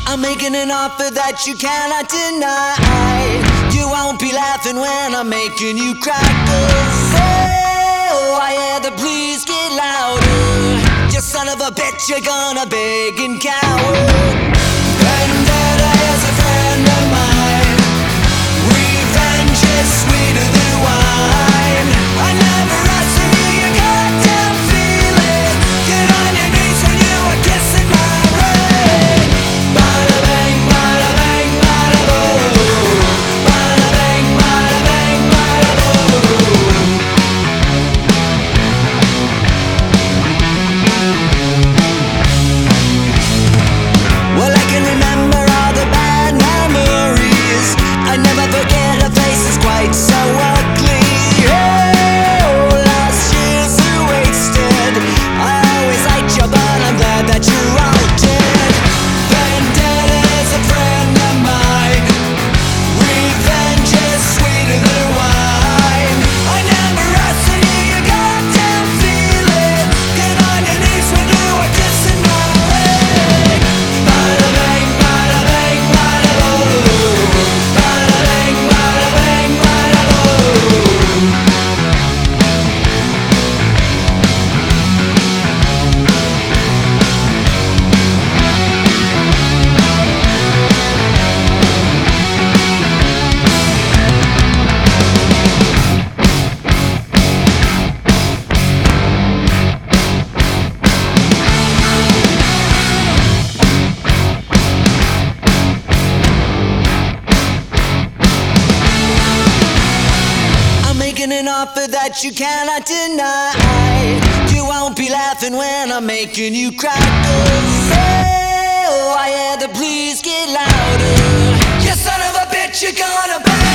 I'm making an offer that you cannot deny. You won't be laughing when I'm making you cry. 'Cause oh, I hear the please get louder. You son of a bitch, you're gonna beg and cower. Vendetta is a friend of mine. Revenge is sweeter than wine. I never asked for you goddamn feeling. Get on your knees when you were kissing my ring. Bada bang, bada bang, bada boom. Bada bang, bada bang, bada boom. Well, I can remember all the bad memories. I never forget her face is quite so ugly. Oh, last year's are wasted. I always liked you, but I'm glad that you're all dead. Vendetta is a friend of mine. Revenge is sweeter than wine. I never asked for you goddamn feeling. Get on your knees when you are kissing my ring. Bada bang, bada bang, bada boom. Bada bang, bada bang, bada boom. I'm making an offer that you cannot deny. You won't be laughing when I'm making you cry. 'Cause oh, I hear the please get louder. You son of a bitch, you're gonna pay.